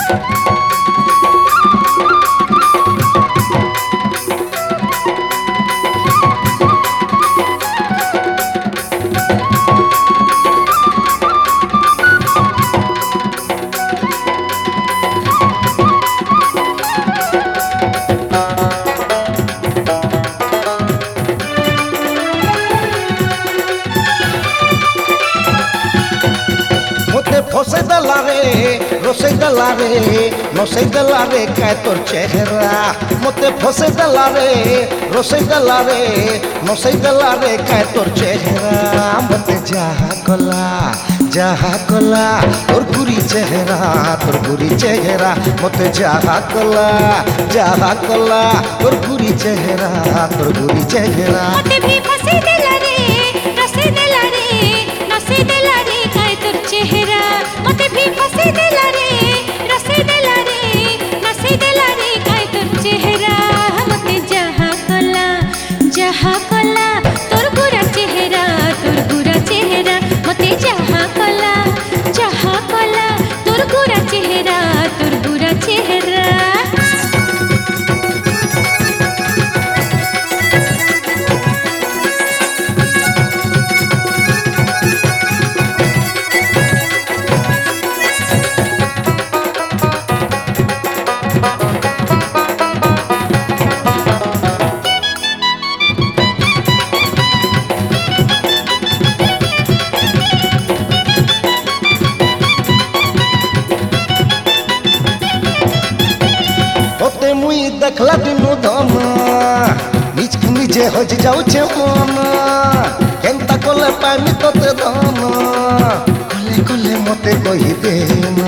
फसे दला रे नसे दला रे काय तोर चेहरा मते फसे दला रे रोसे दला रे नसे दला रे काय तोर चेहरा मते जाहा कला तोर गुरी चेहरा मते जाहा कला तोर गुरी चेहरा मते भी फसे दला रे रोसे दला रे नसे दला रे काय तोर चेहरा मते भी फसे दला रे रोसे दला रे नसे दला रे काय तोर चेहरा मते जाहा कला तोर गुरा चेहरा मते जाहा कला तोर गुरा चेहरा मुई देखला दिनु धन निजकु निजे हज जाउछे मन केनता कोले पाइमी तोते धन कोले कोले मते कहि दे ना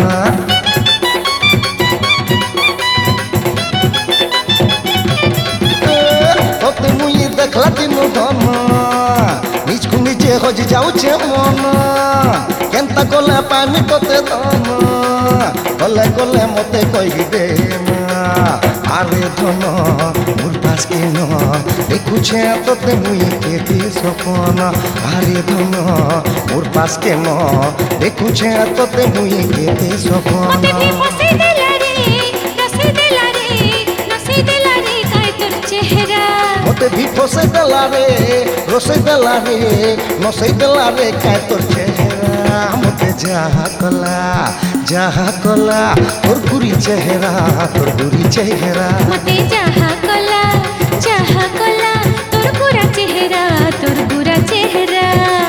तोते मुई देखला दिनु धन निजकु निजे हज जाउछे मन केनता कोले पाइमी तोते धन कोले कोले मते कहि दे आरे धन मोर पास के न देखुछे तोते मुई केते सपन आरे धन मोर पास के न देखुछे तोते मुई केते सपन मते भी फसे दला रे नसे दला रे नसे दला रे काय तोर चेहरा मते भी फसे दला रे रोसे दला रे नसे दला रे काय तोर चेहरा मते जाहा कला तोर गुरी चेहरा मते जाहा कला तोर गुरा चेहरा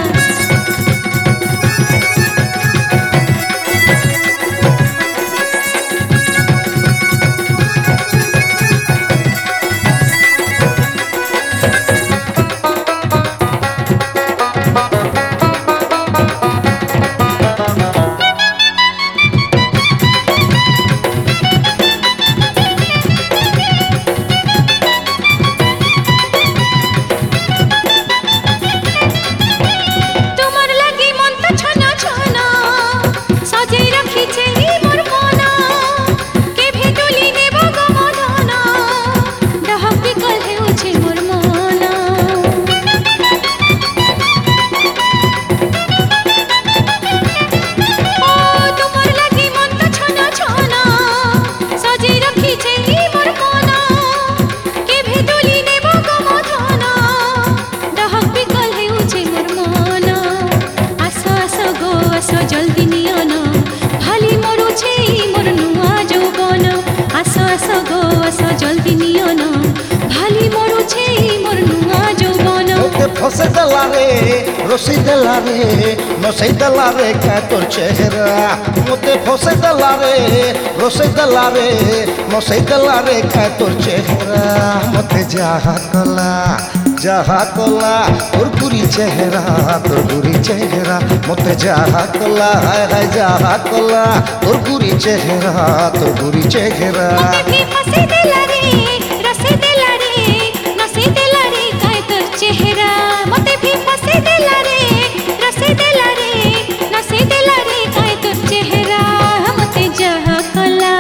फसे दला रे रोसे दला रे नसे दला रे काय तोर चेहरा मते फसे दला रे रोसे दला रे नसे दला रे काय तोर चेहरा मते जाहा कला तोर गुरी चेहरा मते जाहा कला हाय जाहा कला तोर गुरी चेहरा मते भी फसे दला रे रोसे दला रे नसे दला रे काय तोर चेहरा मते भी फसे दला रे रोसे दला रे नसे दला रे काय तोर चेहरा मते जाहा कला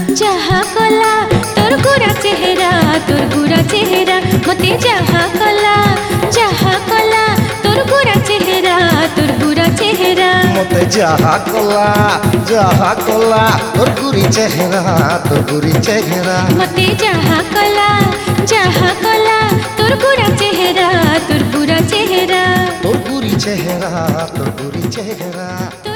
तोर गुरा चेहरा मते जाहा कला तोर गुरा चेहरा मते যাহা কলা তোর গুরি চেহারা তোর গুরি চেহারা मते जहा कला तोर गुरा चेहरा তোর গুরি চেহারা তোর গুরি চেহারা